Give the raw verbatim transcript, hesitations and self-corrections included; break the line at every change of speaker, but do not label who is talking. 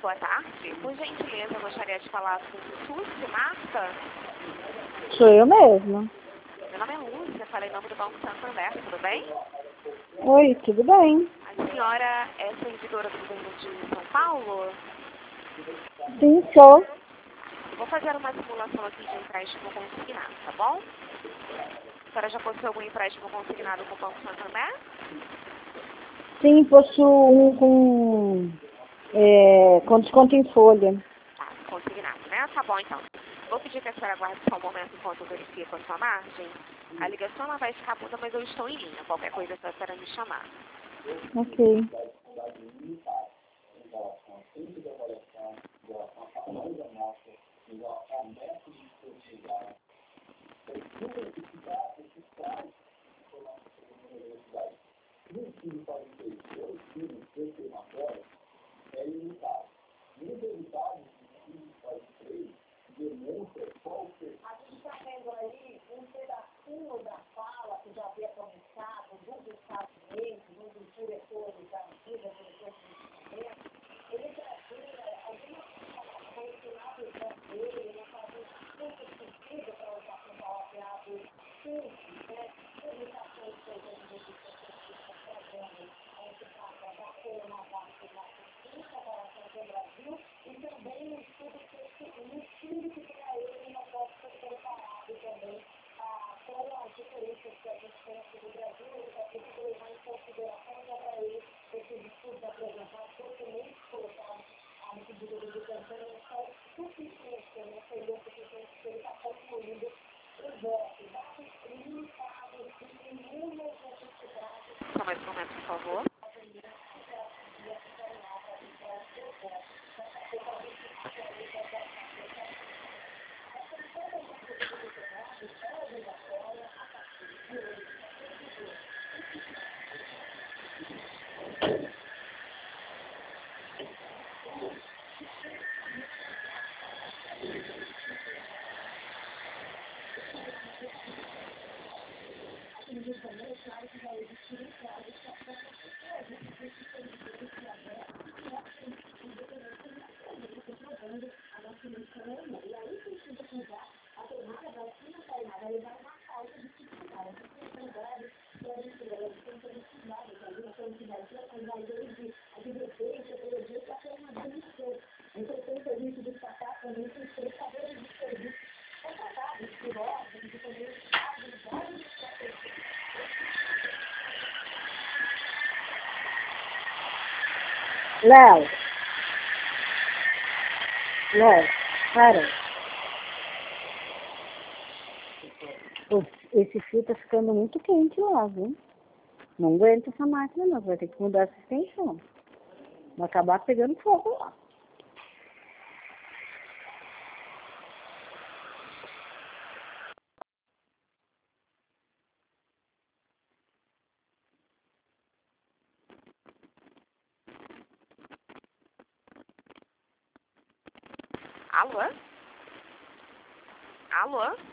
boa tarde. Por gentileza, eu gostaria de falar com Suzy Marta.
Sou eu mesma.
Meu nome é Lúcia, falei em nome do Banco Santander, tudo bem?
Oi, tudo bem?
A senhora é servidora do governo de São Paulo?
Sim, sou.
Vou fazer uma simulação aqui de empréstimo consignado, tá bom? A senhora já possui algum empréstimo consignado com o Banco Santander?
Sim, possuo um com, é, com desconto em folha.
Tá, consignado, né? Tá bom, então. Vou pedir que a senhora aguarde só um momento enquanto eu verifico a sua margem. A ligação ela vai ficar muda, mas eu estou em linha. Qualquer coisa, a senhora me chamar.
Ok.
Só mais um momento, por favor.
Léo. Léo, para. Pô, esse fio tá ficando muito quente lá, viu? Não aguento essa máquina não, vai ter que mudar essa extensão. Vai acabar pegando fogo lá.
Alô? Alô?